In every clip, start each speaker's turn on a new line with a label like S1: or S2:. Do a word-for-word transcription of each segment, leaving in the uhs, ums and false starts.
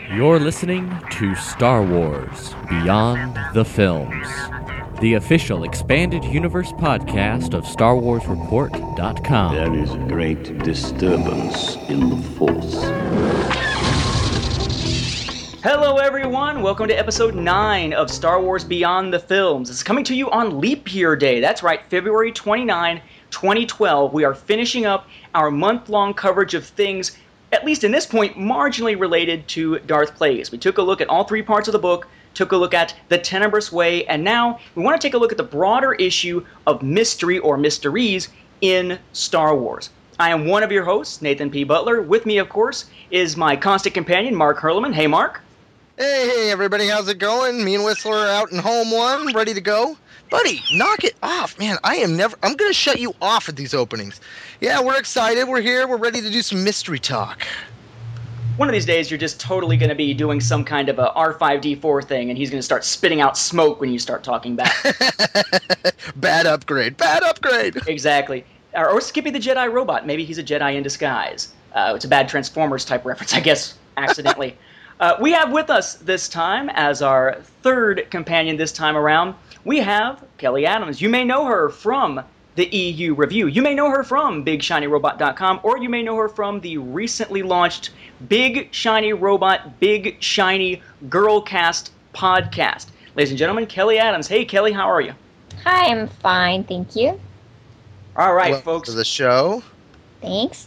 S1: You're listening to Star Wars Beyond the Films, the official expanded universe podcast of Star Wars Report dot com.
S2: There is a great disturbance in the Force.
S3: Hello everyone, welcome to episode nine of Star Wars Beyond the Films. It's coming to you on Leap Year Day. That's right, February twenty-ninth, twenty twelve. We are finishing up our month-long coverage of things, at least in this point, marginally related to Darth Plagueis. We took a look at all three parts of the book, took a look at the Tenebrous Way, and now we want to take a look at the broader issue of mystery or mysteries in Star Wars. I am one of your hosts, Nathan P. Butler. With me, of course, is my constant companion, Mark Hurleman. Hey, Mark.
S4: Hey, hey, everybody, how's it going? Me and Whistler are out in home one, ready to go. Buddy, knock it off, man. I am never, I'm going to shut you off at these openings. Yeah, we're excited. We're here. We're ready to do some mystery talk.
S3: One of these days, you're just totally going to be doing some kind of a R five D four thing, and he's going to start spitting out smoke when you start talking back.
S4: Bad upgrade. Bad upgrade.
S3: Exactly. Or, or Skippy the Jedi robot. Maybe he's a Jedi in disguise. Uh, it's a bad Transformers type reference, I guess, accidentally. Uh, we have with us this time, as our third companion this time around, we have Kelly Adams. You may know her from the E U Review. You may know her from Big Shiny Robot dot com, or you may know her from the recently launched Big Shiny Robot, Big Shiny Girlcast podcast. Ladies and gentlemen, Kelly Adams. Hey, Kelly, how are you?
S5: Hi, I'm fine, thank you.
S3: All right,
S4: Welcome
S3: folks.
S4: to the show.
S5: Thanks.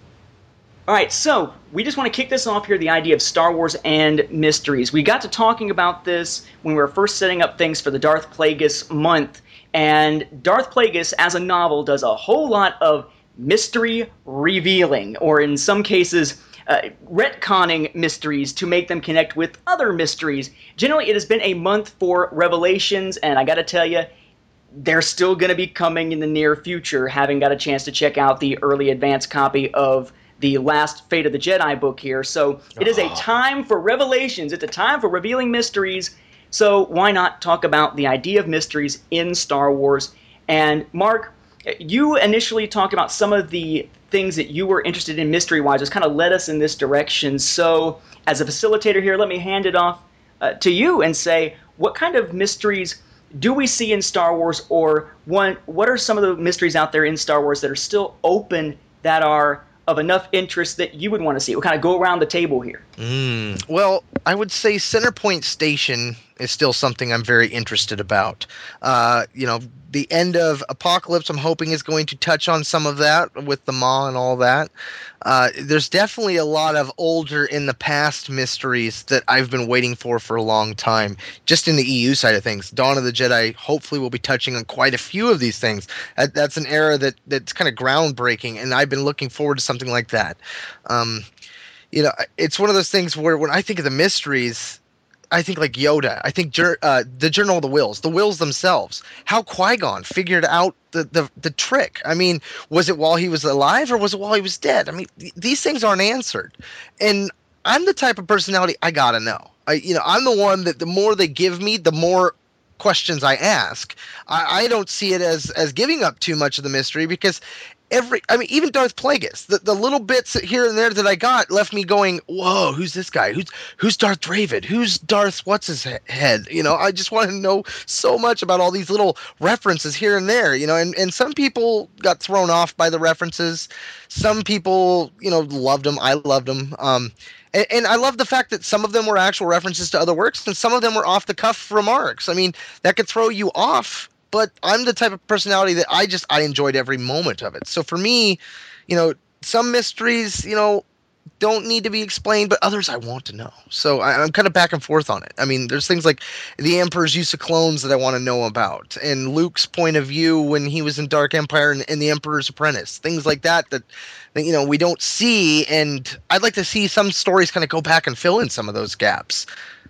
S3: All right, so we just want to kick this off here, the idea of Star Wars and mysteries. We got to talking about this when we were first setting up things for the Darth Plagueis month, and Darth Plagueis, as a novel, does a whole lot of mystery revealing, or in some cases, uh, retconning mysteries to make them connect with other mysteries. Generally, it has been a month for revelations, and I got to tell you, they're still going to be coming in the near future, having got a chance to check out the early advance copy of the last Fate of the Jedi book here. So it is a time for revelations. It's a time for revealing mysteries. So why not talk about the idea of mysteries in Star Wars? And Mark, you initially talked about some of the things that you were interested in mystery-wise, just kind of led us in this direction. So as a facilitator here, let me hand it off uh, to you and say, what kind of mysteries do we see in Star Wars, or one, what are some of the mysteries out there in Star Wars that are still open, that are of enough interest that you would want to see? We'll kind of go around the table here.
S4: Mm, well, I would say Centerpoint Station is still something I'm very interested about. Uh, you know, the end of Apocalypse, I'm hoping, is going to touch on some of that with the Maw and all that. Uh, there's definitely a lot of older in the past mysteries that I've been waiting for for a long time. Just in the E U side of things, Dawn of the Jedi hopefully will be touching on quite a few of these things. That, that's an era that that's kind of groundbreaking, and I've been looking forward to something like that. Um, you know, it's one of those things where when I think of the mysteries, I think like Yoda. I think uh, the Journal of the Wills, the Wills themselves, how Qui-Gon figured out the, the, the trick. I mean, was it while he was alive or was it while he was dead? I mean, th- these things aren't answered. And I'm the type of personality, I gotta know. I, you know, I'm the one that the more they give me, the more questions I ask. I, I don't see it as, as giving up too much of the mystery, because every, I mean, even Darth Plagueis, the, the little bits here and there that I got left me going, whoa, who's this guy? Who's who's Darth Dravid? Who's Darth what's his head? You know, I just want to know so much about all these little references here and there, you know, and, and some people got thrown off by the references. Some people, you know, loved them. I loved them. Um, and, and I love the fact that some of them were actual references to other works and some of them were off-the-cuff remarks. I mean, that could throw you off. But I'm the type of personality that I just, I enjoyed every moment of it. So for me, you know, some mysteries, you know, don't need to be explained, but others I want to know. So I, I'm kind of back and forth on it. I mean, there's things like the Emperor's use of clones that I want to know about, and Luke's point of view when he was in Dark Empire and, and the Emperor's Apprentice, things like that, that, that, you know, we don't see. And I'd like to see some stories kind of go back and fill in some of those gaps.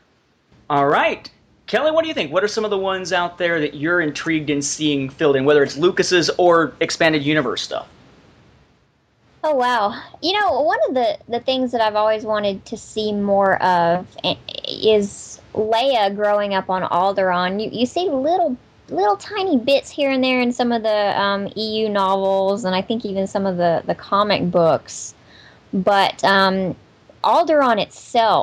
S3: All right. Kelly, what do you think? What are some of the ones out there that you're intrigued in seeing filled in, whether it's Lucas's or expanded universe stuff?
S5: Oh, wow. You know, one of the, the things that I've always wanted to see more of is Leia growing up on Alderaan. You, you see little little tiny bits here and there in some of the um, E U novels, and I think even some of the, the comic books. But um, Alderaan itself,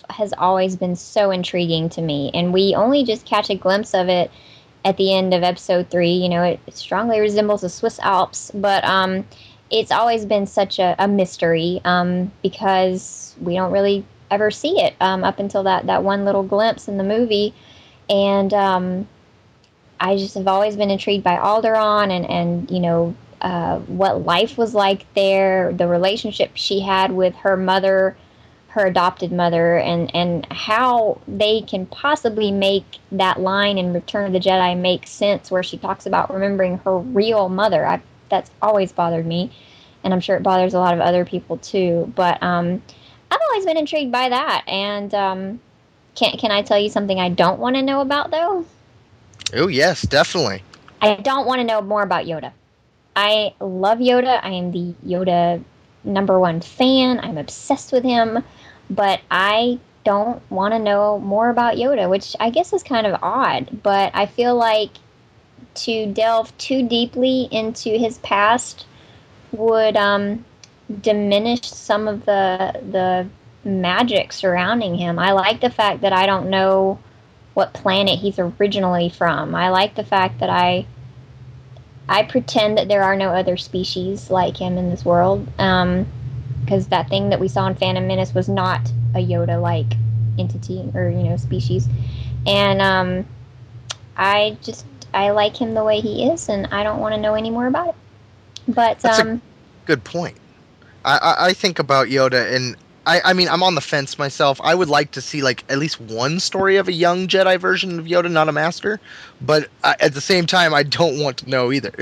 S5: has always been so intriguing to me, and we only just catch a glimpse of it at the end of episode three. You know, it strongly resembles the Swiss Alps, but um, it's always been such a, a mystery um, because we don't really ever see it um, up until that, that one little glimpse in the movie. And um, I just have always been intrigued by Alderaan and, and you know, uh, what life was like there, the relationship she had with her mother, her adopted mother, and, and how they can possibly make that line in Return of the Jedi make sense where she talks about remembering her real mother. I, that's always bothered me, and I'm sure it bothers a lot of other people too. But um, I've always been intrigued by that. And um, can, can I tell you something I don't want to know about, though?
S4: Oh, yes, definitely.
S5: I don't want to know more about Yoda. I love Yoda. I am the Yoda number one fan. I'm obsessed with him. But I don't want to know more about Yoda, which I guess is kind of odd. But I feel like to delve too deeply into his past would um, diminish some of the the magic surrounding him. I like the fact that I don't know what planet he's originally from. I like the fact that I I pretend that there are no other species like him in this world. Um, because that thing that we saw in Phantom Menace was not a Yoda-like entity or, you know, species. And um, I just, I like him the way he is, and I don't want to know any more about it. But,
S4: That's
S5: um...
S4: a good point. I, I, I think about Yoda, and I, I mean, I'm on the fence myself. I would like to see, like, at least one story of a young Jedi version of Yoda, not a master. But I, at the same time, I don't want to know either.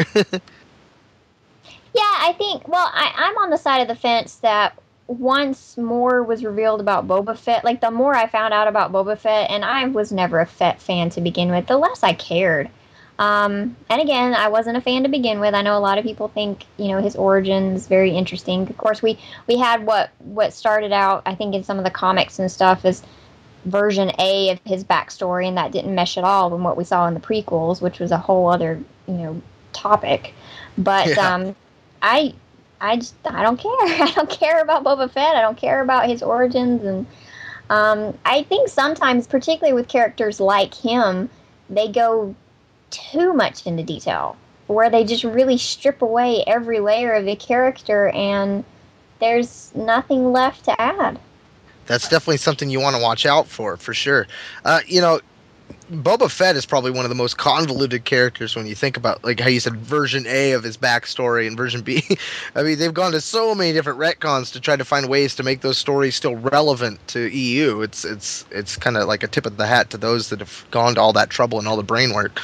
S5: Yeah, I think, well, I, I'm on the side of the fence that once more was revealed about Boba Fett, like, the more I found out about Boba Fett, and I was never a Fett fan to begin with, the less I cared. Um, and again, I wasn't a fan to begin with. I know a lot of people think, you know, his origins very interesting. Of course, we, we had what, what started out, I think, in some of the comics and stuff as version A of his backstory, and that didn't mesh at all with what we saw in the prequels, which was a whole other, you know, topic. But, yeah. um... I, I just, I don't care. I don't care about Boba Fett. I don't care about his origins. And um, I think sometimes, particularly with characters like him, they go too much into detail, where they just really strip away every layer of the character, and there's nothing left to add.
S4: That's definitely something you want to watch out for, for sure. Uh, you know, Boba Fett is probably one of the most convoluted characters when you think about, like how you said, version A of his backstory and version B. I mean, they've gone to so many different retcons to try to find ways to make those stories still relevant to E U. It's it's it's kind of like a tip of the hat to those that have gone to all that trouble and all the brain work.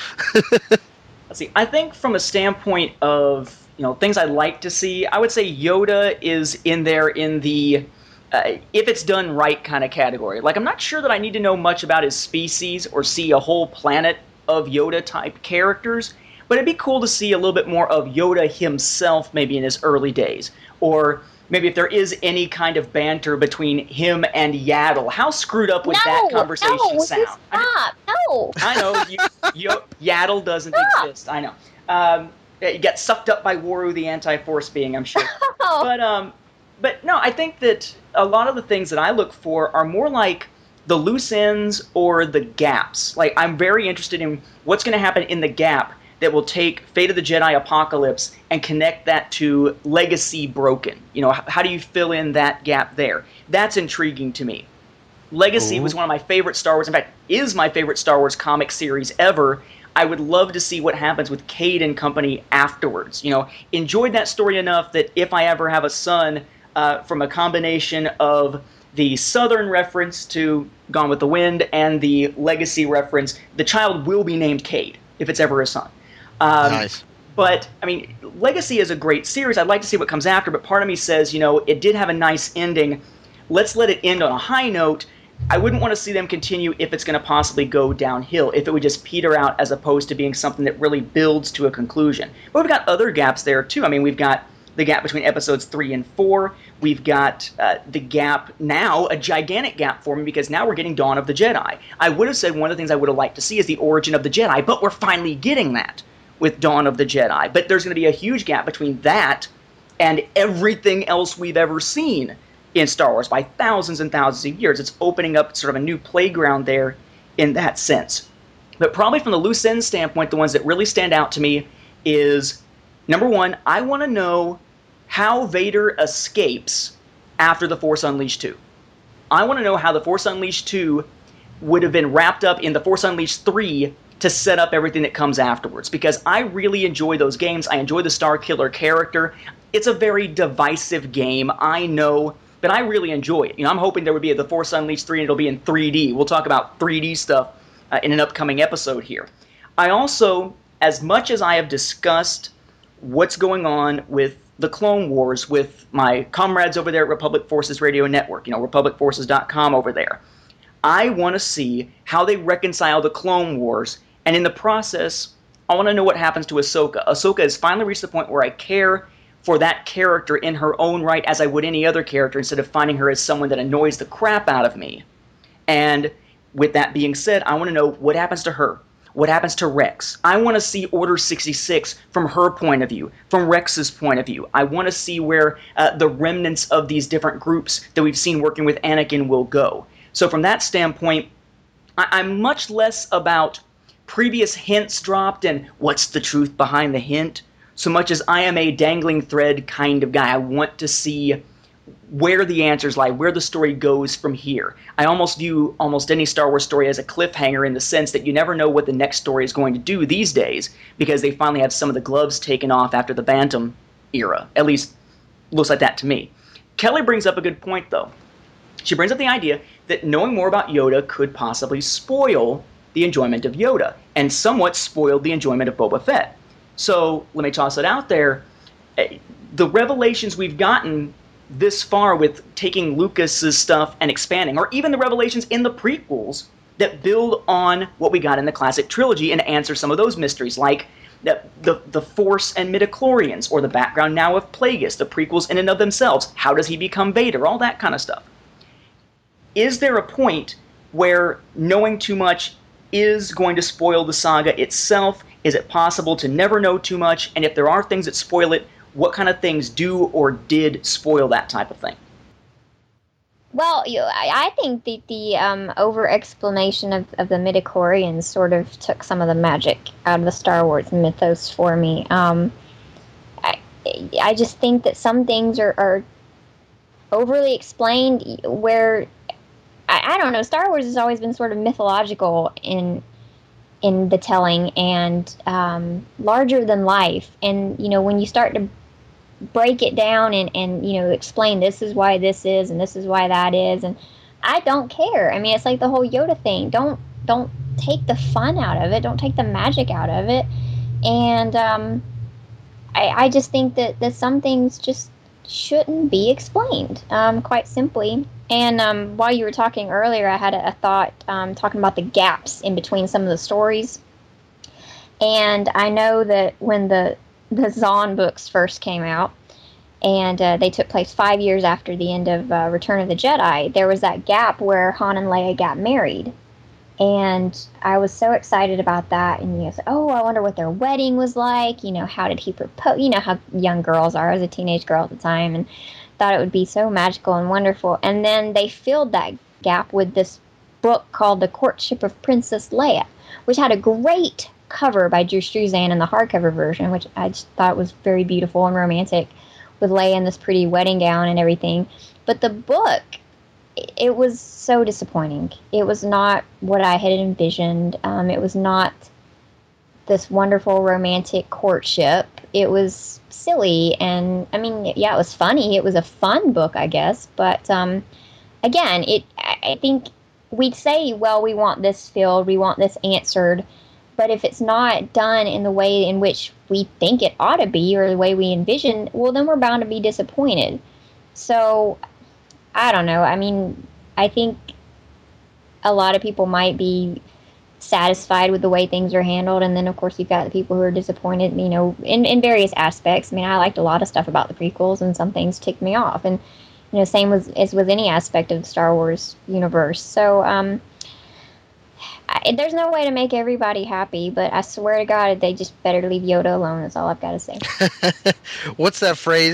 S3: Let's see. I think from a standpoint of, you know, things I'd like to see, I would say Yoda is in there in the Uh, if it's done right kind of category. Like, I'm not sure that I need to know much about his species or see a whole planet of Yoda-type characters, but it'd be cool to see a little bit more of Yoda himself maybe in his early days. Or maybe if there is any kind of banter between him and Yaddle. How screwed up would
S5: no,
S3: that conversation
S5: no,
S3: sound?
S5: Stop!
S3: I mean,
S5: no!
S3: I know, you, you, Yaddle doesn't
S5: Stop.
S3: exist. I know. Um, you got sucked up by Waru, the anti-Force being, I'm sure.
S5: Oh.
S3: But, um... But no, I think that a lot of the things that I look for are more like the loose ends or the gaps. Like, I'm very interested in what's going to happen in the gap that will take Fate of the Jedi Apocalypse and connect that to Legacy Broken. You know, how do you fill in that gap there? That's intriguing to me. Legacy Ooh. was one of my favorite Star Wars, in fact, is my favorite Star Wars comic series ever. I would love to see what happens with Cade and company afterwards. You know, enjoyed that story enough that if I ever have a son, Uh, from a combination of the Southern reference to Gone with the Wind and the Legacy reference, the child will be named Cade, if it's ever a son. Um,
S4: nice.
S3: But, I mean, Legacy is a great series. I'd like to see what comes after, but part of me says, you know, it did have a nice ending. Let's let it end on a high note. I wouldn't want to see them continue if it's going to possibly go downhill, if it would just peter out as opposed to being something that really builds to a conclusion. But we've got other gaps there, too. I mean, we've got the gap between episodes three and four. We've got uh, the gap now, a gigantic gap for me, because now we're getting Dawn of the Jedi. I would have said one of the things I would have liked to see is the origin of the Jedi, but we're finally getting that with Dawn of the Jedi. But there's going to be a huge gap between that and everything else we've ever seen in Star Wars by thousands and thousands of years. It's opening up sort of a new playground there in that sense. But probably from the loose end standpoint, the ones that really stand out to me is, number one, I want to know how Vader escapes after The Force Unleashed two. I want to know how The Force Unleashed two would have been wrapped up in The Force Unleashed three to set up everything that comes afterwards, because I really enjoy those games. I enjoy the Star Killer character. It's a very divisive game, I know, but I really enjoy it. You know, I'm hoping there would be a The Force Unleashed three and it'll be in three D. We'll talk about three D stuff uh, in an upcoming episode here. I also, as much as I have discussed what's going on with the Clone Wars with my comrades over there at Republic Forces Radio Network, you know, republic forces dot com over there, I want to see how they reconcile the Clone Wars, and in the process, I want to know what happens to Ahsoka. Ahsoka has finally reached the point where I care for that character in her own right as I would any other character, instead of finding her as someone that annoys the crap out of me. And with that being said, I want to know what happens to her. What happens to Rex? I want to see Order sixty-six from her point of view, from Rex's point of view. I want to see where uh, the remnants of these different groups that we've seen working with Anakin will go. So from that standpoint, I- I'm much less about previous hints dropped and what's the truth behind the hint, so much as I am a dangling thread kind of guy. I want to see where the answers lie, where the story goes from here. I almost view almost any Star Wars story as a cliffhanger, in the sense that you never know what the next story is going to do these days, because they finally have some of the gloves taken off after the Bantam era. At least, looks like that to me. Kelly brings up a good point, though. She brings up the idea that knowing more about Yoda could possibly spoil the enjoyment of Yoda, and somewhat spoiled the enjoyment of Boba Fett. So, let me toss it out there. The revelations we've gotten this far with taking Lucas's stuff and expanding, or even the revelations in the prequels that build on what we got in the classic trilogy and answer some of those mysteries, like the, the, the Force and midichlorians, or the background now of Plagueis, the prequels in and of themselves. How does he become Vader? All that kind of stuff. Is there a point where knowing too much is going to spoil the saga itself? Is it possible to never know too much? And if there are things that spoil it, what kind of things do or did spoil that type of thing?
S5: Well, you, I, I think that the um, over-explanation of, of the midichlorians sort of took some of the magic out of the Star Wars mythos for me. Um, I, I just think that some things are, are overly explained where, I, I don't know, Star Wars has always been sort of mythological in in the telling, and um, larger than life. And, you know, when you start to break it down and, and, you know, explain this is why this is and this is why that is, and I don't care. I mean, it's like the whole Yoda thing. Don't don't take the fun out of it. Don't take the magic out of it. And um, I, I just think that, that some things just shouldn't be explained, um, quite simply. And um, while you were talking earlier, I had a, a thought um, talking about the gaps in between some of the stories. And I know that when the the Zahn books first came out, and uh, they took place five years after the end of uh, Return of the Jedi, there was that gap where Han and Leia got married. And I was so excited about that. And you know, oh, I wonder what their wedding was like. You know, how did he propose? You know how young girls are. I was a teenage girl at the time, and thought it would be so magical and wonderful. And then they filled that gap with this book called The Courtship of Princess Leia, which had a great cover by Drew Struzan in the hardcover version, which I just thought was very beautiful and romantic, with Leia in this pretty wedding gown and everything. But the book, it was so disappointing. It was not what I had envisioned. Um, it was not this wonderful romantic courtship. It was silly, and I mean, yeah, it was funny. It was a fun book, I guess. But um, again, it I think we'd say, well, we want this filled, we want this answered. But if it's not done in the way in which we think it ought to be, or the way we envision, well, then we're bound to be disappointed. So, I don't know. I mean, I think a lot of people might be satisfied with the way things are handled, and then, of course, you've got the people who are disappointed, you know, in, in various aspects. I mean, I liked a lot of stuff about the prequels, and some things ticked me off. And, you know, same with, as with any aspect of the Star Wars universe. So, um... I, there's no way to make everybody happy, but I swear to God, they just better leave Yoda alone. That's all I've got to say.
S4: What's that phrase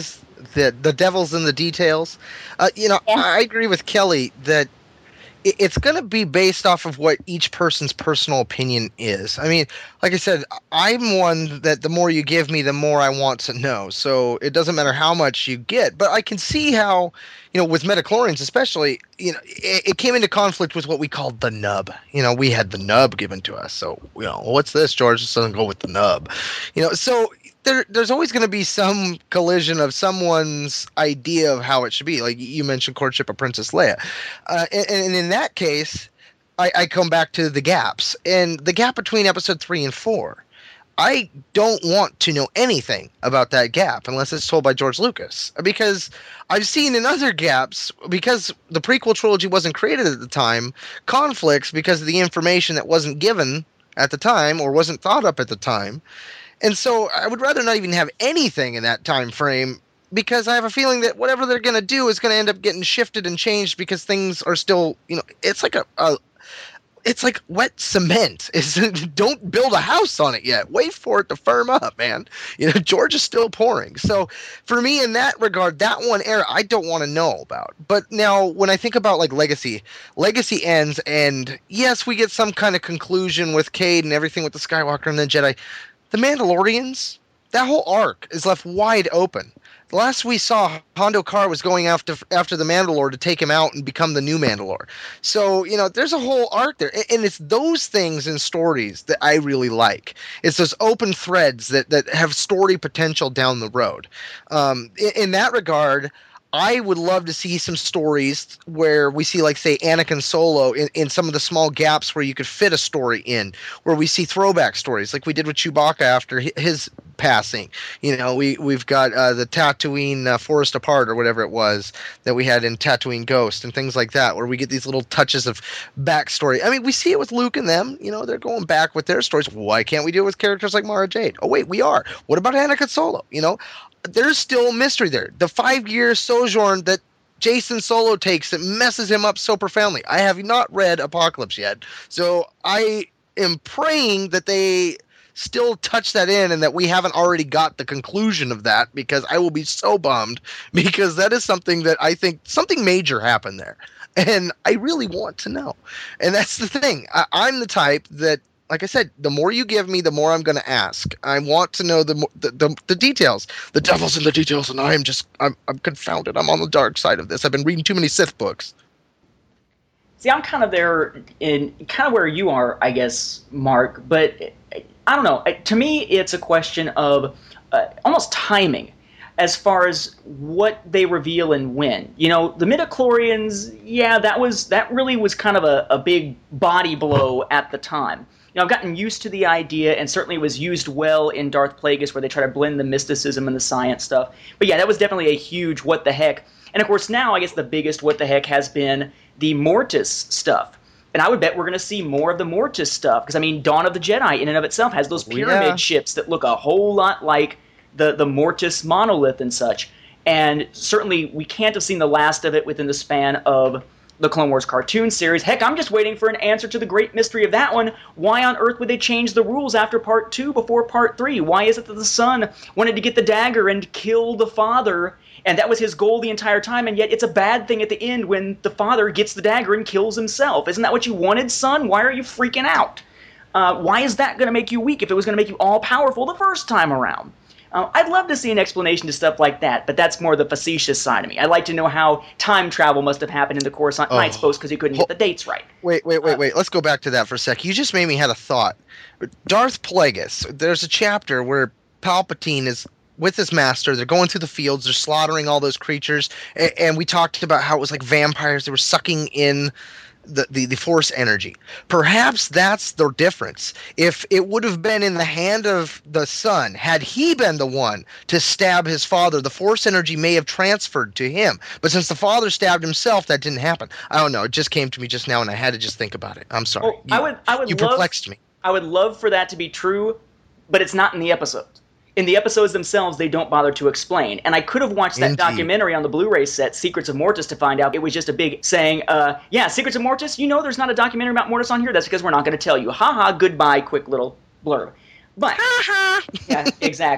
S4: the the devil's in the details. Uh, you know,
S5: Yeah.
S4: I agree with Kelly that it, it's going to be based off of what each person's personal opinion is. I mean, like I said, I'm one that the more you give me, the more I want to know. So it doesn't matter how much you get, but I can see how, you know, with midichlorians especially, you know, it, it came into conflict with what we called the nub. You know, we had the nub given to us. So, you know, what's this, George? This doesn't go with the nub. You know, so there, there's always going to be some collision of someone's idea of how it should be. Like you mentioned, Courtship of Princess Leia. Uh, and, and in that case, I, I come back to the gaps. And the gap between episode three and four. I don't want to know anything about that gap unless it's told by George Lucas. Because I've seen in other gaps, because the prequel trilogy wasn't created at the time, conflicts because of the information that wasn't given at the time or wasn't thought up at the time. And so I would rather not even have anything in that time frame, because I have a feeling that whatever they're going to do is going to end up getting shifted and changed because things are still, you know, it's like a, a it's like wet cement. It's, don't build a house on it yet. Wait for it to firm up, man. You know, George is still pouring. So for me in that regard, that one era I don't want to know about. But now when I think about like Legacy, Legacy ends and yes, we get some kind of conclusion with Cade and everything with the Skywalker and the Jedi. The Mandalorians, that whole arc is left wide open. The last we saw, Hondo Kar was going after after the Mandalore to take him out and become the new Mandalore. So, you know, there's a whole arc there. And it's those things in stories that I really like. It's those open threads that, that have story potential down the road. Um, in, in that regard, I would love to see some stories where we see, like, say, Anakin Solo in, in some of the small gaps where you could fit a story in, where we see throwback stories like we did with Chewbacca after his passing. You know, we, we've got uh, the Tatooine uh, Forest Apart or whatever it was that we had in Tatooine Ghost and things like that, where we get these little touches of backstory. I mean, we see it with Luke and them. You know, they're going back with their stories. Why can't we do it with characters like Mara Jade? Oh, wait, we are. What about Anakin Solo? You know, there's still mystery there. The five-year sojourn that Jason Solo takes that messes him up so profoundly. I have not read Apocalypse yet, so I am praying that they still touch that in and that we haven't already got the conclusion of that, because I will be so bummed, because that is something that I think something major happened there, and I really want to know. And that's the thing. I, I'm the type that, like I said, the more you give me, the more I'm going to ask. I want to know the, the the the details. The devil's in the details, and I am just I'm I'm confounded. I'm on the dark side of this. I've been reading too many Sith books.
S3: See, I'm kind of there in kind of where you are, I guess, Mark. But I don't know. To me, it's a question of uh, almost timing, as far as what they reveal and when. You know, the midichlorians, yeah, that was that really was kind of a, a big body blow at the time. You know, I've gotten used to the idea, and certainly it was used well in Darth Plagueis, where they try to blend the mysticism and the science stuff. But yeah, that was definitely a huge what the heck. And of course now, I guess the biggest what the heck has been the Mortis stuff. And I would bet we're going to see more of the Mortis stuff, because I mean, Dawn of the Jedi in and of itself has those pyramid
S4: yeah.
S3: ships that look a whole lot like the, the Mortis monolith and such. And certainly we can't have seen the last of it within the span of the Clone Wars cartoon series. Heck, I'm just waiting for an answer to the great mystery of that one. Why on earth would they change the rules after part two before part three? Why is it that the son wanted to get the dagger and kill the father, and that was his goal the entire time, and yet it's a bad thing at the end when the father gets the dagger and kills himself? Isn't that what you wanted, son? Why are you freaking out? Uh, why is that going to make you weak if it was going to make you all-powerful the first time around? Uh, I'd love to see an explanation to stuff like that, but that's more the facetious side of me. I'd like to know how time travel must have happened in the Coruscant
S4: Oh.
S3: Nights post because he couldn't get the dates right.
S4: Wait, wait, wait,
S3: Uh,
S4: wait. Let's go back to that for a sec. You just made me had a thought. Darth Plagueis, there's a chapter where Palpatine is with his master. They're going through the fields. They're slaughtering all those creatures. And, and we talked about how it was like vampires. They were sucking in the, the, the force energy. Perhaps that's the difference. If it would have been in the hand of the son, had he been the one to stab his father, the force energy may have transferred to him. But since the father stabbed himself, that didn't happen. I don't know. It just came to me just now, and I had to just think about it. I'm sorry.
S3: Well,
S4: You-
S3: I would, I would
S4: you
S3: love,
S4: perplexed me.
S3: I would love for that to be true, but it's not in the episodes. In the episodes themselves, they don't bother to explain. And I could have watched that
S4: Indeed.
S3: documentary on the Blu-ray set, Secrets of Mortis, to find out it was just a big saying, uh, yeah, Secrets of Mortis, you know there's not a documentary about Mortis on here? That's because we're not going to tell you. Ha ha, goodbye, quick little blurb. But, yeah, exactly.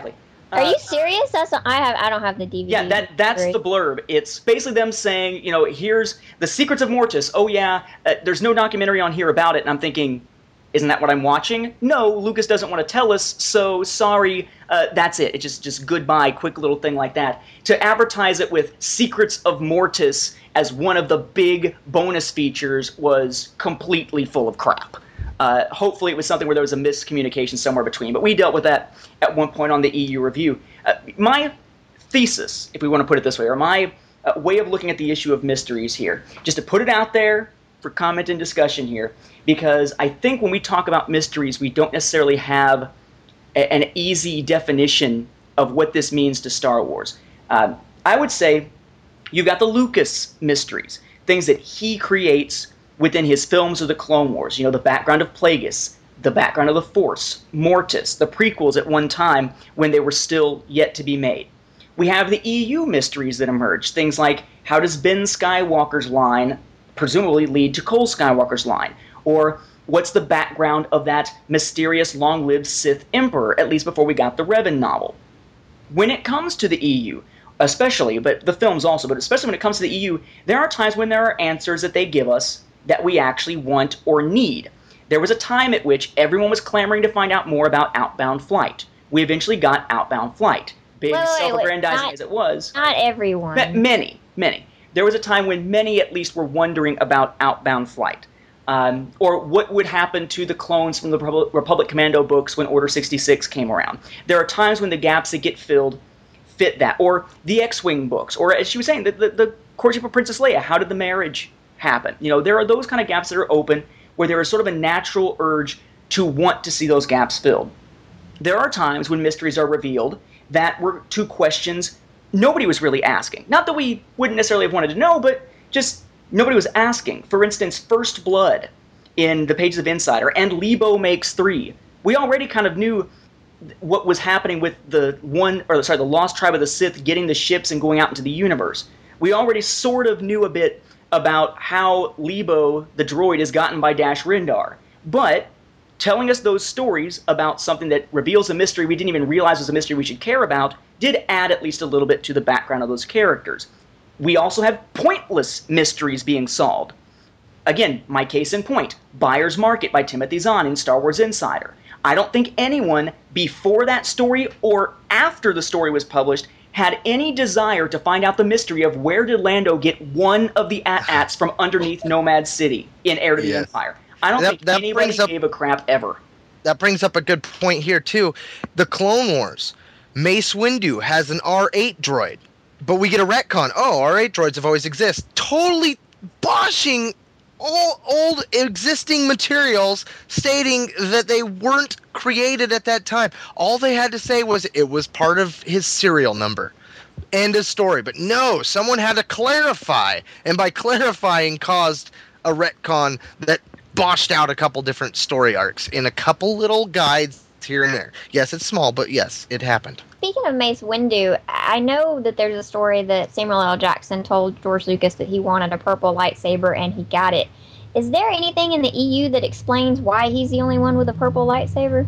S5: Are you serious? That's a, I have. I don't have the D V D.
S3: Yeah, that that's
S5: Great.
S3: the blurb. It's basically them saying, you know, here's the secrets of Mortis. Oh yeah, uh, there's no documentary on here about it. And I'm thinking, isn't that what I'm watching? No, Lucas doesn't want to tell us. So sorry, uh, that's it. It's just just goodbye, quick little thing like that. To advertise it with Secrets of Mortis as one of the big bonus features was completely full of crap. Uh, hopefully it was something where there was a miscommunication somewhere between, but we dealt with that at one point on the E U review. Uh, my thesis, if we want to put it this way, or my uh, way of looking at the issue of mysteries here, just to put it out there for comment and discussion here, because I think when we talk about mysteries, we don't necessarily have a, an easy definition of what this means to Star Wars. Uh, I would say you've got the Lucas mysteries, things that he creates within his films of the Clone Wars. You know, the background of Plagueis, the background of the Force, Mortis, the prequels at one time when they were still yet to be made. We have the E U mysteries that emerge, things like how does Ben Skywalker's line presumably lead to Cole Skywalker's line? Or what's the background of that mysterious long-lived Sith Emperor, at least before we got the Revan novel? When it comes to the E U, especially, but the films also, but especially when it comes to the E U, there are times when there are answers that they give us that we actually want or need. There was a time at which everyone was clamoring to find out more about Outbound Flight. We eventually got Outbound Flight. Big,
S5: Wait, wait, wait,
S3: self-aggrandizing
S5: not-
S3: as it was.
S5: Not everyone.
S3: Ma- Many, many. There was a time when many at least were wondering about Outbound Flight. Um, or what would happen to the clones from the Republic, Republic Commando books when Order sixty-six came around. There are times when the gaps that get filled fit that. Or the X-Wing books. Or as she was saying, the, the, the courtship of Princess Leia. How did the marriage happen? You know, there are those kind of gaps that are open where there is sort of a natural urge to want to see those gaps filled. There are times when mysteries are revealed that were two questions nobody was really asking. Not that we wouldn't necessarily have wanted to know, but just nobody was asking. For instance, First Blood in the pages of Insider and Lebo Makes Three. We already kind of knew what was happening with the one, or sorry, the Lost Tribe of the Sith getting the ships and going out into the universe. We already sort of knew a bit about how Lebo, the droid, is gotten by Dash Rendar. But telling us those stories about something that reveals a mystery we didn't even realize was a mystery we should care about did add at least a little bit to the background of those characters. We also have pointless mysteries being solved. Again, my case in point, Buyer's Market by Timothy Zahn in Star Wars Insider. I don't think anyone before that story or after the story was published had any desire to find out the mystery of where did Lando get one of the A T A Ts from underneath Nomad City in Heir to the
S4: Yes.
S3: Empire. I don't
S4: That-
S3: think
S4: that
S3: anybody
S4: brings up-
S3: gave a crap ever.
S4: That brings up a good point here too. The Clone Wars. Mace Windu has an R eight droid, but we get a retcon. Oh, R eight droids have always existed. Totally boshing all old existing materials, stating that they weren't created at that time. All they had to say was it was part of his serial number. End of story. But no, someone had to clarify, and by clarifying caused a retcon that boshed out a couple different story arcs in a couple little guides here and there. Yes, it's small, but yes, it happened.
S5: Speaking of Mace Windu, I know that there's a story that Samuel L. Jackson told George Lucas that he wanted a purple lightsaber and he got it. Is there anything in the E U that explains why he's the only one with a purple lightsaber?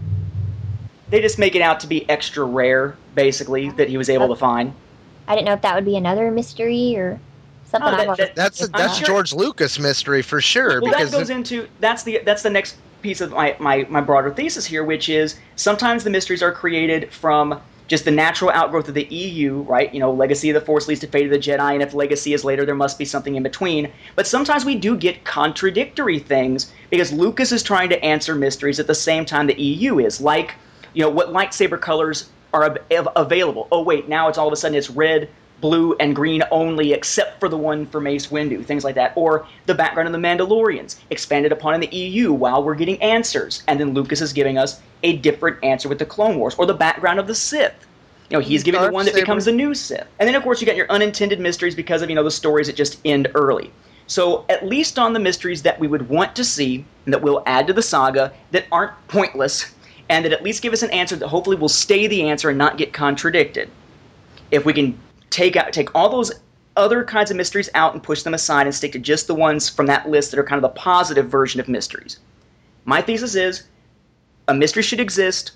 S3: They just make it out to be extra rare, basically, that he was able to find.
S5: I didn't know if that would be another mystery or something.
S3: Oh, that-
S5: I've
S3: that-
S4: That's a,
S3: I'm
S4: that's
S3: sure-
S4: George Lucas mystery for sure.
S3: Well,
S4: because
S3: that goes
S4: it-
S3: into that's the that's the next piece of my, my, my broader thesis here, which is sometimes the mysteries are created from just the natural outgrowth of the E U, right? You know, Legacy of the Force leads to Fate of the Jedi, and if Legacy is later, there must be something in between. But sometimes we do get contradictory things because Lucas is trying to answer mysteries at the same time the E U is, like, you know, what lightsaber colors are av- av- available. Oh wait, now it's all of a sudden it's red, blue, and green only, except for the one for Mace Windu, things like that. Or the background of the Mandalorians, expanded upon in the E U while we're getting answers, and then Lucas is giving us a different answer with the Clone Wars. Or the background of the Sith. You know, he's giving the one that
S4: Darksaber.
S3: becomes the new Sith. And then, of course, you got your unintended mysteries because of, you know, the stories that just end early. So, at least on the mysteries that we would want to see, and that we'll add to the saga, that aren't pointless, and that at least give us an answer that hopefully will stay the answer and not get contradicted. If we can take out, take all those other kinds of mysteries out and push them aside and stick to just the ones from that list that are kind of the positive version of mysteries. My thesis is a mystery should exist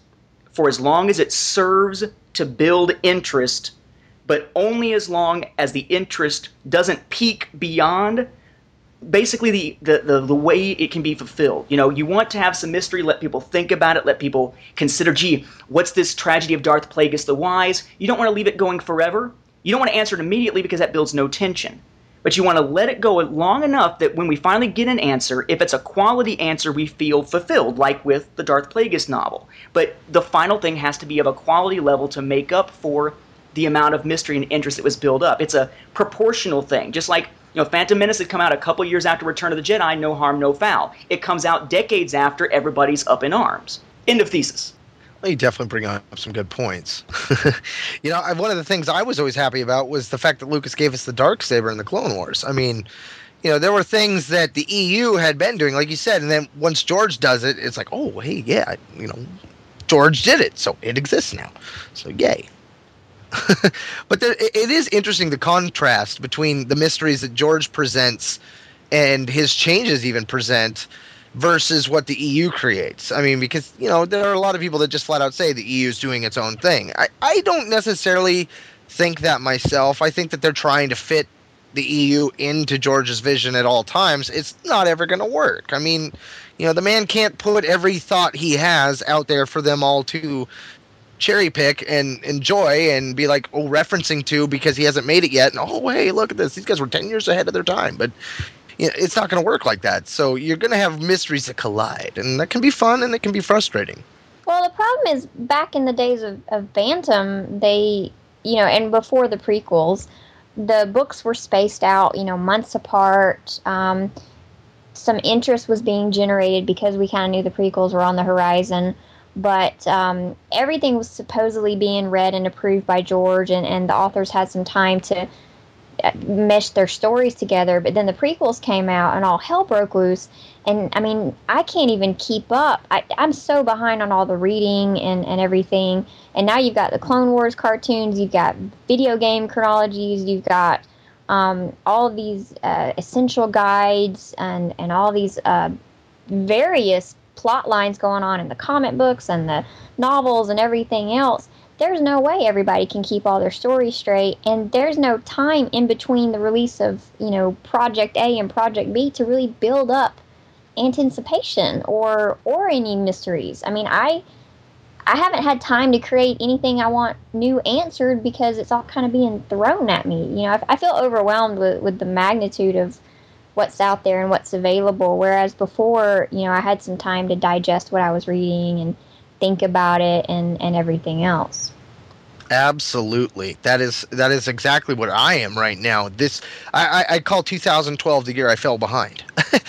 S3: for as long as it serves to build interest, but only as long as the interest doesn't peak beyond basically the, the, the, the way it can be fulfilled. You know, you want to have some mystery, let people think about it, let people consider, gee, what's this tragedy of Darth Plagueis the Wise? You don't want to leave it going forever. You don't want to answer it immediately because that builds no tension. But you want to let it go long enough that when we finally get an answer, if it's a quality answer, we feel fulfilled, like with the Darth Plagueis novel. But the final thing has to be of a quality level to make up for the amount of mystery and interest that was built up. It's a proportional thing, just like, you know, Phantom Menace had come out a couple years after Return of the Jedi, no harm, no foul. It comes out decades after everybody's up in arms. End of thesis.
S4: Well, you definitely bring up some good points. You know, I, one of the things I was always happy about was the fact that Lucas gave us the Darksaber in the Clone Wars. I mean, you know, there were things that the E U had been doing, like you said, and then once George does it, it's like, oh, hey, yeah, you know, George did it, so it exists now. So, yay. But there, it is interesting, the contrast between the mysteries that George presents and his changes even present versus what the E U creates. I mean, because, you know, there are a lot of people that just flat out say the E U is doing its own thing. I, I don't necessarily think that myself. I think that they're trying to fit the E U into George's vision at all times. It's not ever going to work. I mean, you know, the man can't put every thought he has out there for them all to cherry pick and enjoy and be like, oh, referencing to because he hasn't made it yet. And, oh, hey, look at this. These guys were ten years ahead of their time. But you know, it's not going to work like that. So you're going to have mysteries that collide. And that can be fun and it can be frustrating.
S5: Well, the problem is back in the days of, of Phantom, they, you know, and before the prequels, the books were spaced out, you know, months apart. Um, some interest was being generated because we kind of knew the prequels were on the horizon. But um, everything was supposedly being read and approved by George, and, and the authors had some time to mesh their stories together. But then the prequels came out, and all hell broke loose. And, I mean, I can't even keep up. I, I'm so behind on all the reading and, and everything. And now you've got the Clone Wars cartoons, you've got video game chronologies, you've got um, all of these uh, essential guides and, and all these uh, various plot lines going on in the comic books and the novels and everything else. There's no way everybody can keep all their stories straight, and there's no time in between the release of, you know, Project A and Project B to really build up anticipation or or any mysteries. I mean, I I haven't had time to create anything I want new answered because it's all kind of being thrown at me. You know, I, I feel overwhelmed with, with the magnitude of what's out there and what's available, whereas before, you know, I had some time to digest what I was reading and think about it and, and everything else.
S4: Absolutely. That is that is exactly what I am right now. This I, I, I call two thousand twelve the year I fell behind.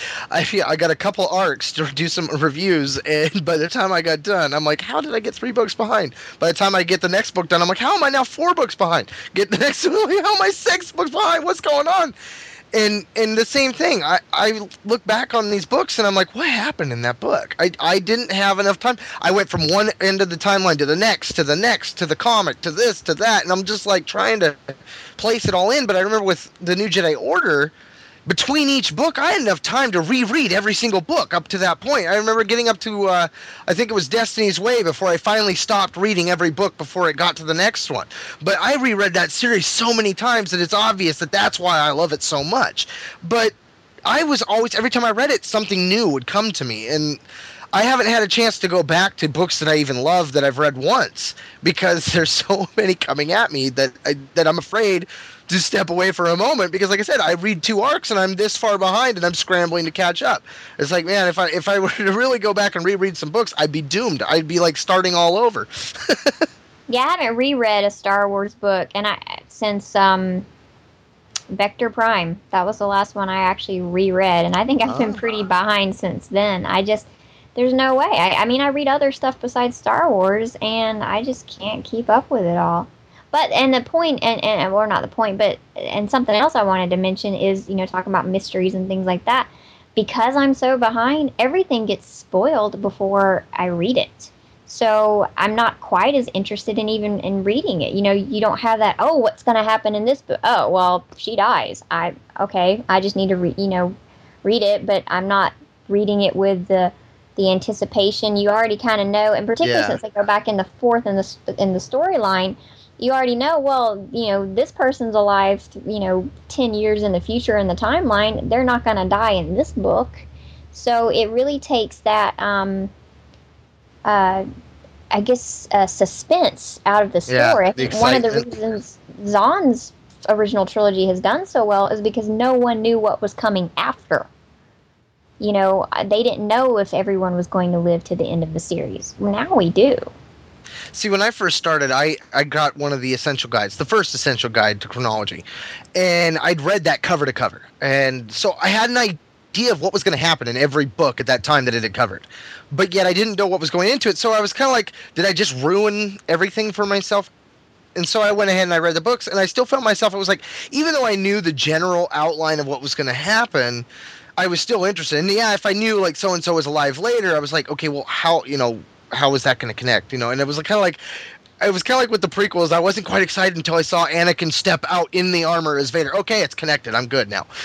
S4: I feel I got a couple arcs to do some reviews, and by the time I got done, I'm like, how did I get three books behind? By the time I get the next book done, I'm like, how am I now four books behind? Get the next one, how am I six books behind? What's going on? And and the same thing, I, I look back on these books and I'm like, what happened in that book? I, I didn't have enough time. I went from one end of the timeline to the next, to the next, to the comic, to this, to that. And I'm just like trying to place it all in. But I remember with the New Jedi Order, between each book, I had enough time to reread every single book up to that point. I remember getting up to, uh, I think it was Destiny's Way before I finally stopped reading every book before it got to the next one. But I reread that series so many times that it's obvious that that's why I love it so much. But I was always, every time I read it, something new would come to me. And I haven't had a chance to go back to books that I even love that I've read once because there's so many coming at me that I, that I'm afraid to step away for a moment because, like I said, I read two arcs and I'm this far behind and I'm scrambling to catch up. It's like, man, if I if I were to really go back and reread some books, I'd be doomed. I'd be like starting all over.
S5: Yeah, I haven't reread a Star Wars book and I since um, Vector Prime. That was the last one I actually reread, and I think I've been pretty behind since then. I just there's no way. I, I mean, I read other stuff besides Star Wars, and I just can't keep up with it all. But, and the point, and, and, or not the point, but, and something else I wanted to mention is, you know, talking about mysteries and things like that. Because I'm so behind, everything gets spoiled before I read it. So I'm not quite as interested in even in reading it. You know, you don't have that, oh, what's going to happen in this book? Oh, well, she dies. I, okay, I just need to, re- you know, read it, but I'm not reading it with the the anticipation. You already kind of know, and particularly
S4: Yeah.
S5: since they go back in the fourth in the in the storyline, you already know. Well, you know, this person's alive. You know, ten years in the future in the timeline, they're not going to die in this book. So it really takes that, um, uh, I guess, uh, suspense out of the story.
S4: Yeah,
S5: I
S4: the
S5: think one of the
S4: excitement.
S5: reasons Zahn's original trilogy has done so well is because no one knew what was coming after. You know, they didn't know if everyone was going to live to the end of the series. Now we do.
S4: See, when I first started, I, I got one of the essential guides, the first essential guide to chronology, and I'd read that cover to cover. And so I had an idea of what was going to happen in every book at that time that it had covered. But yet I didn't know what was going into it, so I was kind of like, did I just ruin everything for myself? And so I went ahead and I read the books, and I still felt myself, it was like, even though I knew the general outline of what was going to happen, I was still interested. And yeah, if I knew like so-and-so was alive later, I was like, okay, well, how, you know, how is that going to connect? You know, and it was kind of like, it was kind of like with the prequels, I wasn't quite excited until I saw Anakin step out in the armor as Vader. Okay, it's connected. I'm good now.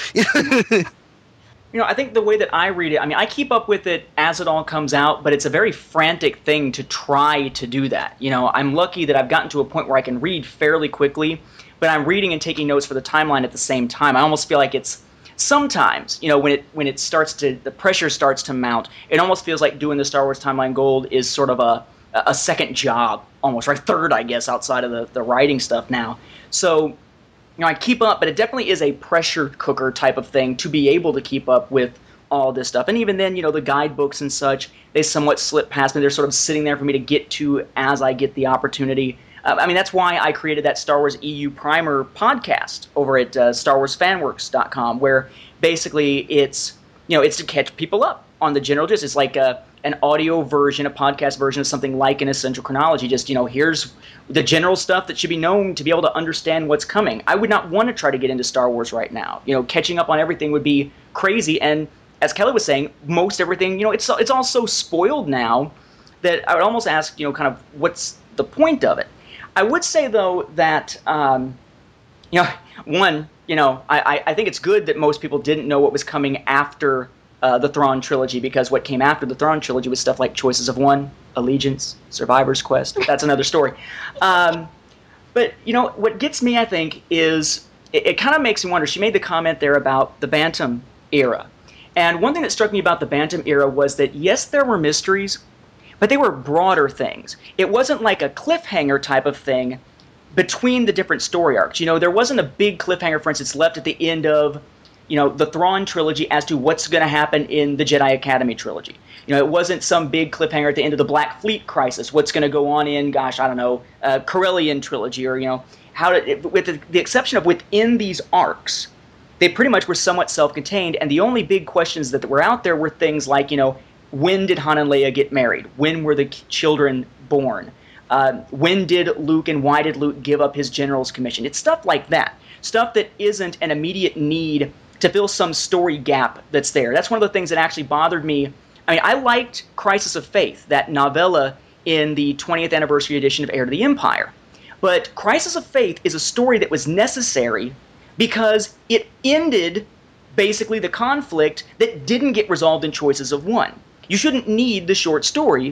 S3: You know, I think the way that I read it, I mean, I keep up with it as it all comes out, but it's a very frantic thing to try to do that. You know, I'm lucky that I've gotten to a point where I can read fairly quickly, but I'm reading and taking notes for the timeline at the same time. I almost feel like it's sometimes, you know, when it when it starts to, the pressure starts to mount, it almost feels like doing the Star Wars Timeline Gold is sort of a a second job, almost, right? Third, I guess, outside of the, the writing stuff now. So, you know, I keep up, but it definitely is a pressure cooker type of thing to be able to keep up with all this stuff. And even then, you know, the guidebooks and such, they somewhat slip past me. They're sort of sitting there for me to get to as I get the opportunity. Uh, I mean, that's why I created that Star Wars E U Primer podcast over at uh, star wars fan works dot com, where basically it's, you know, it's to catch people up on the general gist. It's like a, an audio version, a podcast version of something like an Essential Chronology. Just, you know, here's the general stuff that should be known to be able to understand what's coming. I would not want to try to get into Star Wars right now. You know, catching up on everything would be crazy. And as Kelly was saying, most everything, you know, it's it's all so spoiled now that I would almost ask, you know, kind of what's the point of it? I would say, though, that, um, you know, one, you know, I, I think it's good that most people didn't know what was coming after Uh, the Thrawn trilogy, because what came after the Thrawn trilogy was stuff like Choices of One, Allegiance, Survivor's Quest. That's another story. Um, but, you know, what gets me, I think, is it, it kind of makes me wonder. She made the comment there about the Bantam era. And one thing that struck me about the Bantam era was that, yes, there were mysteries, but they were broader things. It wasn't like a cliffhanger type of thing between the different story arcs. You know, there wasn't a big cliffhanger, for instance, left at the end of, you know, the Thrawn trilogy as to what's going to happen in the Jedi Academy trilogy. You know, it wasn't some big cliffhanger at the end of the Black Fleet crisis. What's going to go on in, gosh, I don't know, uh, Corellian trilogy, or, you know, how to, with the, the exception of within these arcs, they pretty much were somewhat self-contained. And the only big questions that were out there were things like, you know, when did Han and Leia get married? When were the children born? Uh, when did Luke and why did Luke give up his general's commission? It's stuff like that. Stuff that isn't an immediate need to fill some story gap that's there. That's one of the things that actually bothered me. I mean, I liked Crisis of Faith, that novella in the twentieth anniversary edition of Heir to the Empire. But Crisis of Faith is a story that was necessary because it ended basically the conflict that didn't get resolved in Choices of One. You shouldn't need the short story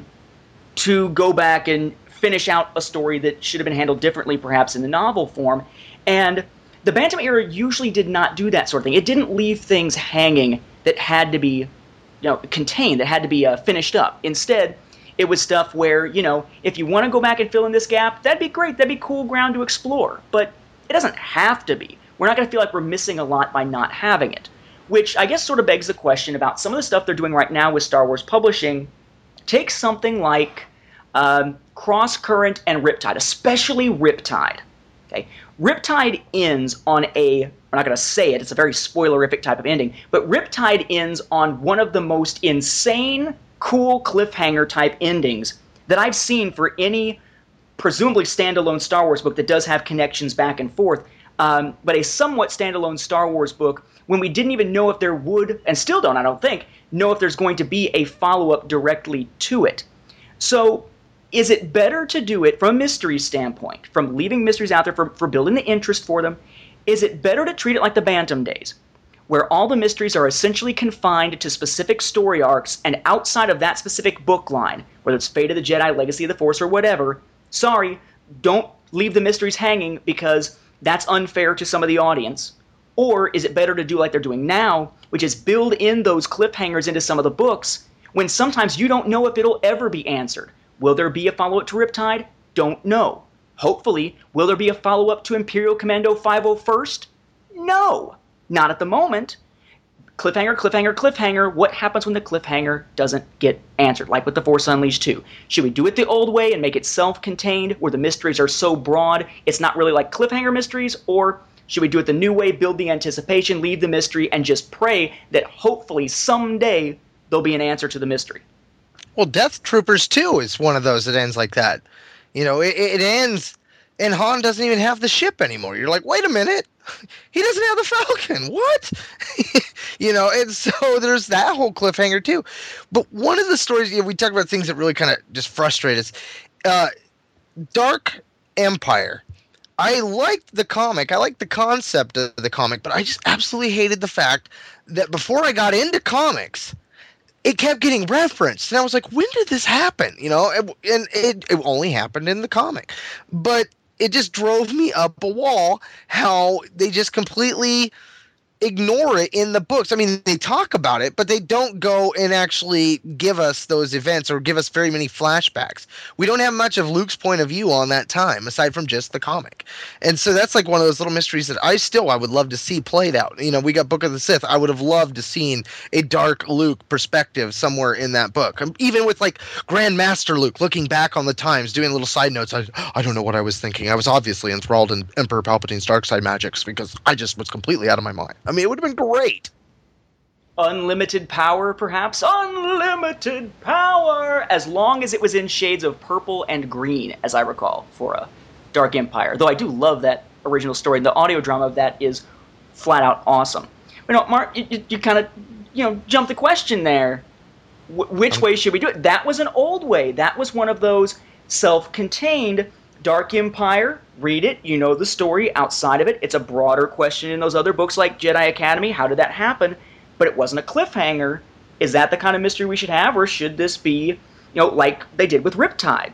S3: to go back and finish out a story that should have been handled differently, perhaps in the novel form. And the Bantam era usually did not do that sort of thing. It didn't leave things hanging that had to be, you know, contained, that had to be uh, finished up. Instead, it was stuff where, you know, if you want to go back and fill in this gap, that'd be great. That'd be cool ground to explore. But it doesn't have to be. We're not going to feel like we're missing a lot by not having it. Which I guess sort of begs the question about some of the stuff they're doing right now with Star Wars publishing. Take something like um, Cross Current and Riptide, especially Riptide. Okay, Riptide ends on a, I'm not going to say it, it's a very spoilerific type of ending, but Riptide ends on one of the most insane, cool cliffhanger type endings that I've seen for any presumably standalone Star Wars book that does have connections back and forth, um, but a somewhat standalone Star Wars book when we didn't even know if there would, and still don't, I don't think, know if there's going to be a follow-up directly to it. So, is it better to do it from a mystery standpoint, from leaving mysteries out there for, for building the interest for them? Is it better to treat it like the Bantam days, where all the mysteries are essentially confined to specific story arcs, and outside of that specific book line, whether it's Fate of the Jedi, Legacy of the Force, or whatever, sorry, don't leave the mysteries hanging because that's unfair to some of the audience? Or is it better to do like they're doing now, which is build in those cliffhangers into some of the books when sometimes you don't know if it'll ever be answered? Will there be a follow-up to Riptide? Don't know. Hopefully, will there be a follow-up to Imperial Commando five oh first? No, not at the moment. Cliffhanger, cliffhanger, cliffhanger. What happens when the cliffhanger doesn't get answered? Like with The Force Unleashed two. Should we do it the old way and make it self-contained, where the mysteries are so broad it's not really like cliffhanger mysteries? Or should we do it the new way, build the anticipation, leave the mystery, and just pray that hopefully someday there'll be an answer to the mystery?
S4: Well, Death Troopers two is one of those that ends like that. You know, it, it ends, and Han doesn't even have the ship anymore. You're like, wait a minute, he doesn't have the Falcon. What? You know, and so there's that whole cliffhanger too. But one of the stories, you know, we talk about things that really kind of just frustrate us. Uh, Dark Empire. I liked the comic. I liked the concept of the comic, but I just absolutely hated the fact that before I got into comics, it kept getting referenced. And I was like, when did this happen? You know, and it, it only happened in the comic. But it just drove me up a wall how they just completely ignore it in the books. I mean, they talk about it, but they don't go and actually give us those events or give us very many flashbacks. We don't have much of Luke's point of view on that time, aside from just the comic. And so that's like one of those little mysteries that I still, I would love to see played out. You know, we got Book of the Sith. I would have loved to seen a dark Luke perspective somewhere in that book. Even with like Grand Master Luke looking back on the times, doing little side notes. I, I don't know what I was thinking. I was obviously enthralled in Emperor Palpatine's dark side magics because I just was completely out of my mind. I mean, it would have been great.
S3: Unlimited power, perhaps? Unlimited power! As long as it was in shades of purple and green, as I recall, for a Dark Empire. Though I do love that original story. The audio drama of that is flat out awesome. You know, Mark, you, you, you kind of, you know, jumped the question there. Wh- which way should we do it? That was an old way. That was one of those self-contained Dark Empire, read it, you know the story. Outside of it, it's a broader question in those other books like Jedi Academy. How did that happen? But it wasn't a cliffhanger. Is that the kind of mystery we should have, or should this be, you know, like they did with Riptide?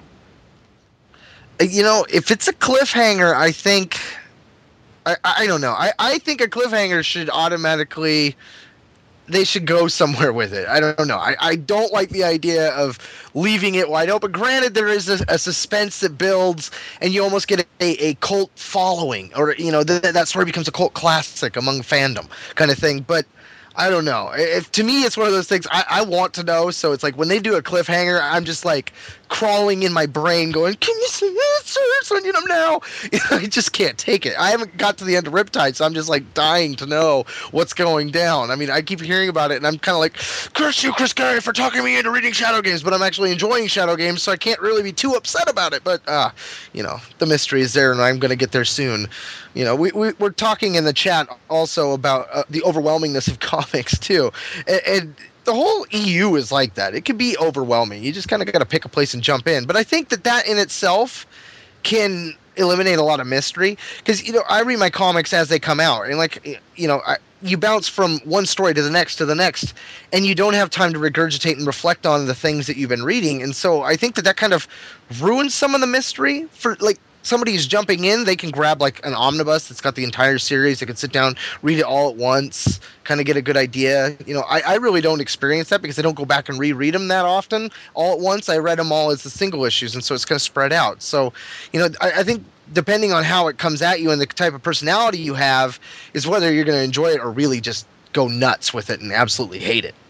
S4: You know, if it's a cliffhanger, I think... I, I don't know. I, I think a cliffhanger should automatically... They should go somewhere with it. I don't know. I, I don't like the idea of leaving it wide open. Granted, there is a, a suspense that builds, and you almost get a, a cult following, or you know th- that story becomes a cult classic among fandom, kind of thing. But I don't know. If, to me, it's one of those things I, I want to know. So it's like when they do a cliffhanger, I'm just like crawling in my brain, going, "Can you see answers? I need them now." You know, I just can't take it. I haven't got to the end of Riptide, so I'm just like dying to know what's going down. I mean, I keep hearing about it, and I'm kind of like, "Curse you, Chris Carey, for talking me into reading Shadow Games," but I'm actually enjoying Shadow Games, so I can't really be too upset about it. But uh, you know, the mystery is there, and I'm going to get there soon. You know, we, we we're talking in the chat also about uh, the overwhelmingness of comics too, and, and the whole E U is like that. It can be overwhelming. You just kind of got to pick a place and jump in. But I think that that in itself can eliminate a lot of mystery, because you know I read my comics as they come out, and like you know I, you bounce from one story to the next to the next, and you don't have time to regurgitate and reflect on the things that you've been reading. And so I think that that kind of ruins some of the mystery for like. Somebody who's jumping in, they can grab like an omnibus that's got the entire series. They can sit down, read it all at once, kind of get a good idea. You know, I, I really don't experience that because I don't go back and reread them that often all at once. I read them all as the single issues, and so it's kind of spread out. So, you know, I, I think depending on how it comes at you and the type of personality you have is whether you're going to enjoy it or really just go nuts with it and absolutely hate it.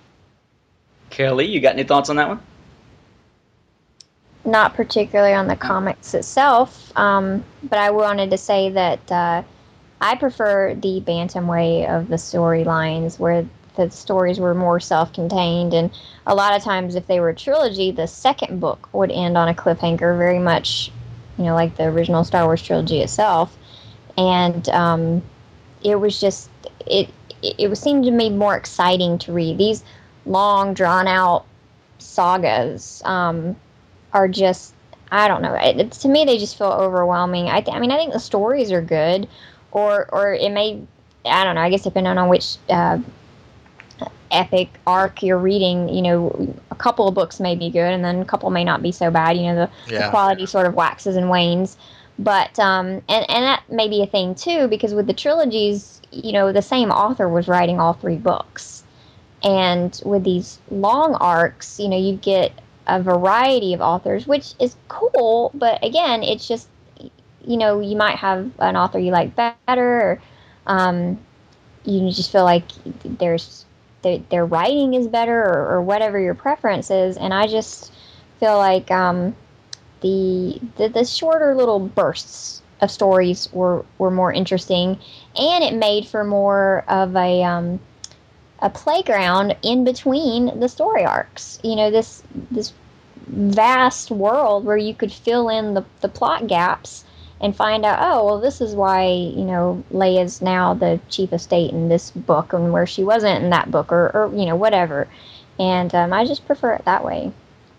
S3: Kelly, you got any thoughts on that one?
S5: Not particularly on the comics itself, um, but I wanted to say that uh, I prefer the Bantam way of the storylines, where the stories were more self-contained, and a lot of times if they were a trilogy, the second book would end on a cliffhanger, very much, you know, like the original Star Wars trilogy itself, and um, it was just, it, it, it seemed to me more exciting to read. These long, drawn-out sagas, um, are just, I don't know. It, to me, they just feel overwhelming. I, th- I mean, I think the stories are good, or or it may I don't know, I guess depending on which uh, epic arc you're reading, you know, a couple of books may be good and then a couple may not be so bad. You know, the, yeah. the quality sort of waxes and wanes. But, um, and, and that may be a thing too, because with the trilogies, you know, the same author was writing all three books. And with these long arcs, you know, you get a variety of authors, which is cool, but again, it's just, you know, you might have an author you like better, or um, you just feel like there's their, their writing is better, or, or whatever your preference is, and I just feel like um, the, the the shorter little bursts of stories were, were more interesting, and it made for more of a um, a playground in between the story arcs. You know, this this vast world where you could fill in the, the plot gaps and find out, oh, well, this is why, you know, Leia's now the chief of state in this book and where she wasn't in that book, or, or you know, whatever. And um, I just prefer it that way.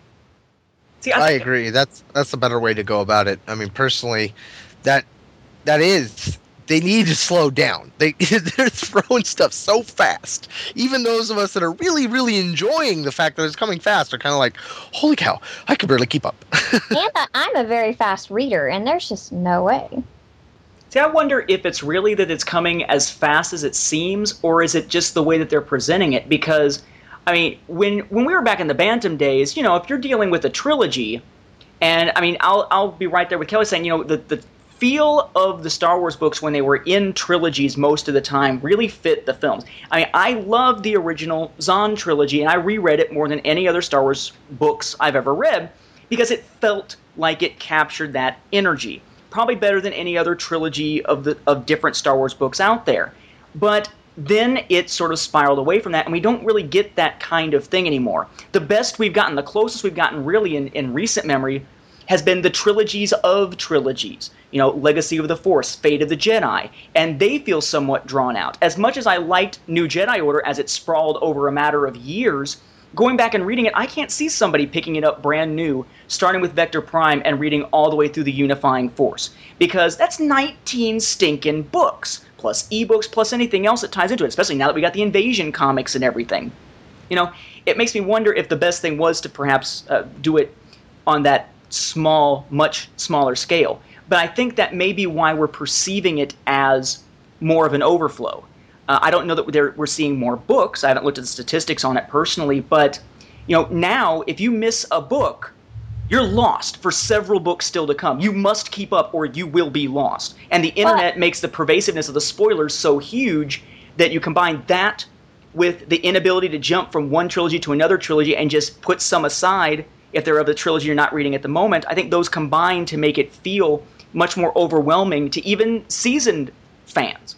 S4: See, I, I agree. That's that's a better way to go about it. I mean, personally, that that is... They need to slow down. They, they're throwing stuff so fast. Even those of us that are really, really enjoying the fact that it's coming fast are kind of like, holy cow, I can barely keep up.
S5: And I'm a very fast reader, and there's just no way.
S3: See, I wonder if it's really that it's coming as fast as it seems, or is it just the way that they're presenting it? Because, I mean, when when we were back in the Bantam days, you know, if you're dealing with a trilogy, and, I mean, I'll I'll be right there with Kelly saying, you know, the the feel of the Star Wars books when they were in trilogies most of the time really fit the films. I mean, I loved the original Zahn trilogy, and I reread it more than any other Star Wars books I've ever read because it felt like it captured that energy. Probably better than any other trilogy of the of different Star Wars books out there. But then it sort of spiraled away from that, and we don't really get that kind of thing anymore. The best we've gotten, the closest we've gotten really in, in recent memory, has been the trilogies of trilogies. You know, Legacy of the Force, Fate of the Jedi, and they feel somewhat drawn out. As much as I liked New Jedi Order as it sprawled over a matter of years, going back and reading it, I can't see somebody picking it up brand new, starting with Vector Prime and reading all the way through the Unifying Force. Because that's nineteen stinking books, plus ebooks, plus anything else that ties into it, especially now that we got the Invasion comics and everything. You know, it makes me wonder if the best thing was to perhaps uh, do it on that small, much smaller scale. But I think that may be why we're perceiving it as more of an overflow. Uh, I don't know that we're seeing more books. I haven't looked at the statistics on it personally, but you know, now if you miss a book, you're lost for several books still to come. You must keep up or you will be lost. And the internet what? makes the pervasiveness of the spoilers so huge that you combine that with the inability to jump from one trilogy to another trilogy and just put some aside if they're of the trilogy you're not reading at the moment. I think those combine to make it feel much more overwhelming to even seasoned fans.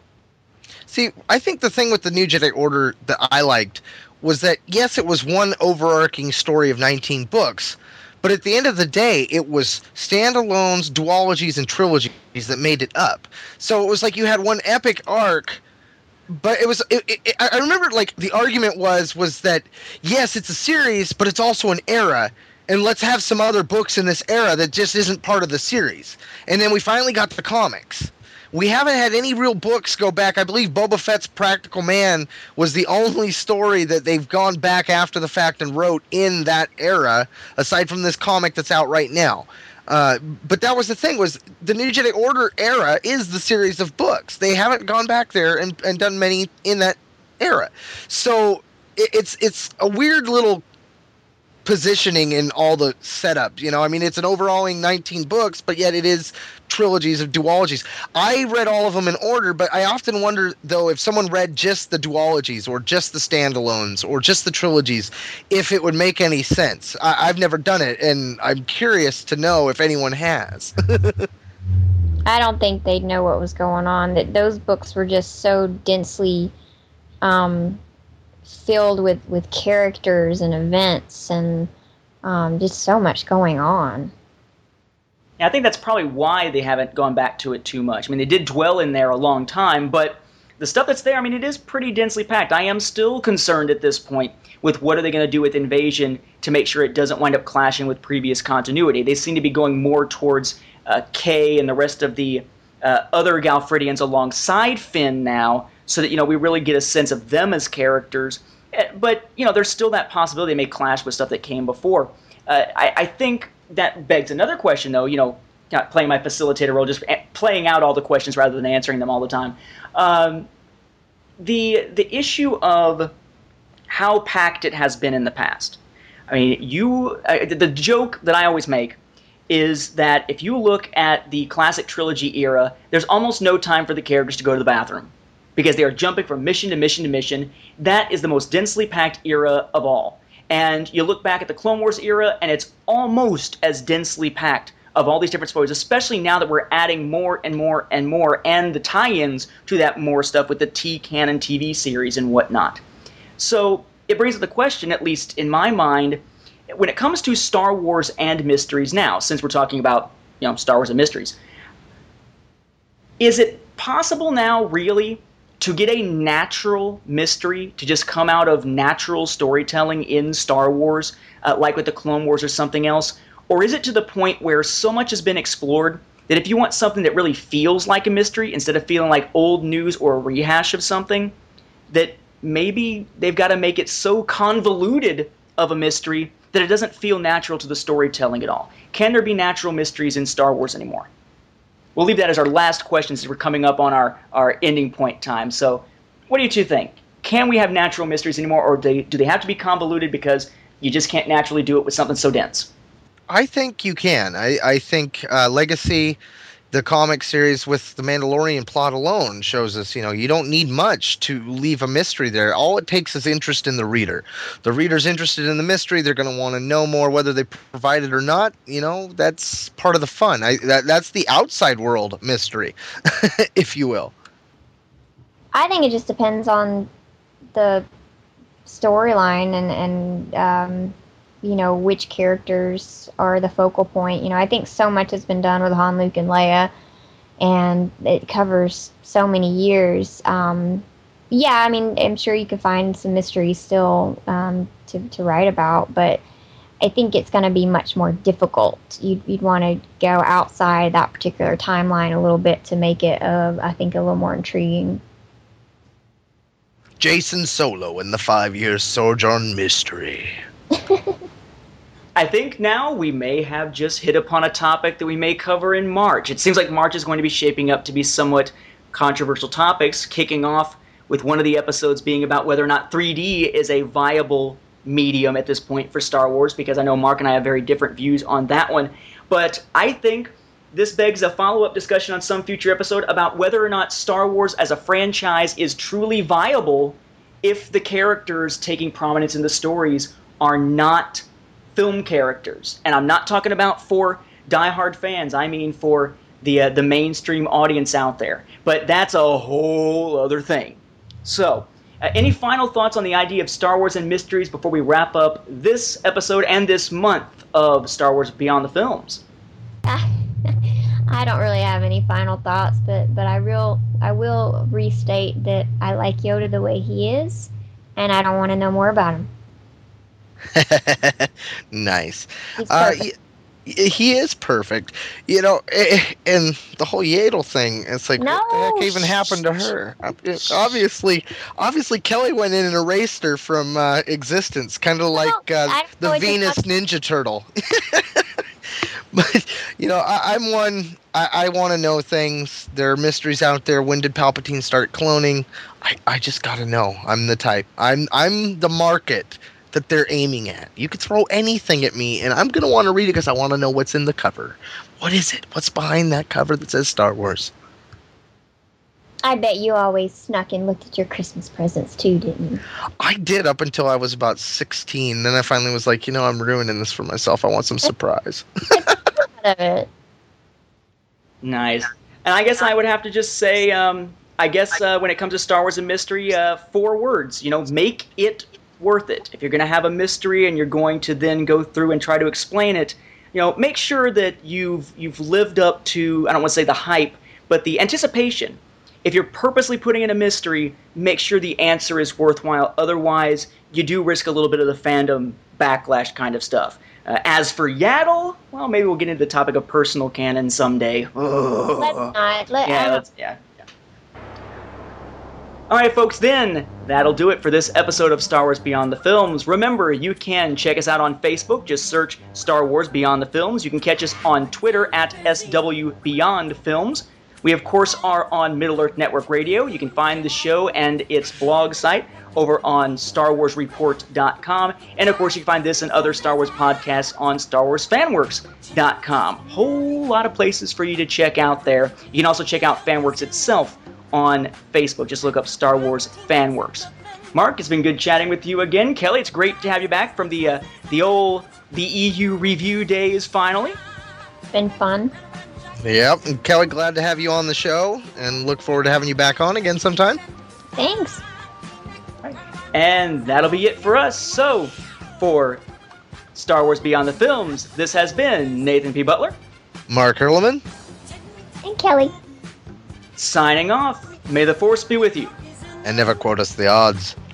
S4: See, I think the thing with the New Jedi Order that I liked was that, yes, it was one overarching story of nineteen books, but at the end of the day, it was standalones, duologies, and trilogies that made it up. So it was like you had one epic arc, but it was, it, it, I remember, like, the argument was, was that, yes, it's a series, but it's also an era, and let's have some other books in this era that just isn't part of the series. And then we finally got the comics. We haven't had any real books go back. I believe Boba Fett's Practical Man was the only story that they've gone back after the fact and wrote in that era, aside from this comic that's out right now. Uh, but that was the thing, was the New Jedi Order era is the series of books. They haven't gone back there and, and done many in that era. So it, it's it's a weird little positioning in all the setups, you know. I mean, it's an overalling nineteen books, but yet it is trilogies of duologies. I read all of them in order, but I often wonder, though, if someone read just the duologies or just the standalones or just the trilogies, if it would make any sense. I- I've never done it, and I'm curious to know if anyone has.
S5: I don't think they'd know what was going on. That those books were just so densely um, filled with, with characters and events and um, just so much going on.
S3: I think that's probably why they haven't gone back to it too much. I mean, they did dwell in there a long time, but the stuff that's there, I mean, it is pretty densely packed. I am still concerned at this point with what are they going to do with Invasion to make sure it doesn't wind up clashing with previous continuity. They seem to be going more towards uh, Kay and the rest of the uh, other Galfridians alongside Finn now, so that, you know, we really get a sense of them as characters. But, you know, there's still that possibility they may clash with stuff that came before. Uh, I, I think that begs another question, though, you know, not playing my facilitator role, just playing out all the questions rather than answering them all the time. Um, the the issue of how packed it has been in the past. I mean, you uh, the joke that I always make is that if you look at the classic trilogy era, there's almost no time for the characters to go to the bathroom, because they are jumping from mission to mission to mission. That is the most densely packed era of all. And you look back at the Clone Wars era, and it's almost as densely packed of all these different stories, especially now that we're adding more and more and more, and the tie-ins to that more stuff with the T-canon T V series and whatnot. So it brings up the question, at least in my mind, when it comes to Star Wars and mysteries now, since we're talking about, you know, Star Wars and mysteries, is it possible now, really, to get a natural mystery to just come out of natural storytelling in Star Wars, uh, like with the Clone Wars or something else? Or is it to the point where so much has been explored that if you want something that really feels like a mystery instead of feeling like old news or a rehash of something, that maybe they've got to make it so convoluted of a mystery that it doesn't feel natural to the storytelling at all? Can there be natural mysteries in Star Wars anymore? We'll leave that as our last question since we're coming up on our, our ending point time. So what do you two think? Can we have natural mysteries anymore, or do they, do they have to be convoluted because you just can't naturally do it with something so dense?
S4: I think you can. I, I think uh, Legacy, the comic series with the Mandalorian plot alone, shows us, you know, you don't need much to leave a mystery there. All it takes is interest in the reader. The reader's interested in the mystery. They're going to want to know more, whether they provide it or not. You know, that's part of the fun. I, that, that's the outside world mystery, if you will.
S5: I think it just depends on the storyline and, and um, you know, which characters are the focal point. You know, I think so much has been done with Han, Luke, and Leia, and it covers so many years. Um, yeah, I mean, I'm sure you could find some mysteries still um, to, to write about, but I think it's going to be much more difficult. You'd, you'd want to go outside that particular timeline a little bit to make it, uh, I think, a little more intriguing.
S4: Jason Solo and the Five-Year Sojourn Mystery.
S3: I think now we may have just hit upon a topic that we may cover in March. It seems like March is going to be shaping up to be somewhat controversial topics, kicking off with one of the episodes being about whether or not three D is a viable medium at this point for Star Wars, because I know Mark and I have very different views on that one. But I think this begs a follow-up discussion on some future episode about whether or not Star Wars as a franchise is truly viable if the characters taking prominence in the stories are not film characters. And I'm not talking about for diehard fans. I mean for the uh, the mainstream audience out there. But that's a whole other thing. So, uh, any final thoughts on the idea of Star Wars and mysteries before we wrap up this episode and this month of Star Wars Beyond the Films?
S5: I don't really have any final thoughts, but, but I real I will restate that I like Yoda the way he is, and I don't want to know more about him.
S4: Nice. Uh, he, he is perfect. You know, and the whole Yaddle thing, it's like,
S5: no,
S4: what the heck even happened to her? Obviously, obviously Kelly went in and erased her from uh, existence, kind of like uh, the Venus Ninja Turtle. But, you know, I, I'm one, I, I want to know things. There are mysteries out there. When did Palpatine start cloning? I, I just got to know. I'm the type. I'm I'm the market that they're aiming at. You could throw anything at me, and I'm going to want to read it because I want to know what's in the cover. What is it? What's behind that cover that says Star Wars?
S5: I bet you always snuck and looked at your Christmas presents too, didn't you?
S4: I did up until I was about sixteen. Then I finally was like, you know, I'm ruining this for myself. I want some surprise.
S5: Of it.
S3: Nice. And I guess I would have to just say, um, I guess uh, when it comes to Star Wars and mystery, uh, four words. You know, make it worth it. If you're going to have a mystery and you're going to then go through and try to explain it, you know, make sure that you've you've lived up to, I don't want to say the hype, but the anticipation. If you're purposely putting in a mystery, make sure the answer is worthwhile. Otherwise, you do risk a little bit of the fandom backlash kind of stuff. Uh, as for Yaddle, well, maybe we'll get into the topic of personal canon someday. Oh.
S5: Let's not. Let,
S3: yeah,
S5: uh,
S3: let's, yeah, yeah. All right, folks, then, that'll do it for this episode of Star Wars Beyond the Films. Remember, you can check us out on Facebook. Just search Star Wars Beyond the Films. You can catch us on Twitter at S W Beyond Films. We, of course, are on Middle-earth Network Radio. You can find the show and its blog site over on Star Wars Report dot com. And, of course, you can find this and other Star Wars podcasts on Star Wars Fanworks dot com. Whole lot of places for you to check out there. You can also check out Fanworks itself on Facebook. Just look up Star Wars Fanworks. Mark, it's been good chatting with you again. Kelly, it's great to have you back from the, uh, the old the E U review days, finally.
S5: Been fun.
S4: Yep. And Kelly, glad to have you on the show, and look forward to having you back on again sometime.
S5: Thanks.
S3: And that'll be it for us. So, for Star Wars Beyond the Films, this has been Nathan P. Butler.
S4: Mark Hurleman.
S5: And Kelly.
S3: Signing off. May the Force be with you.
S4: And never quote us the odds.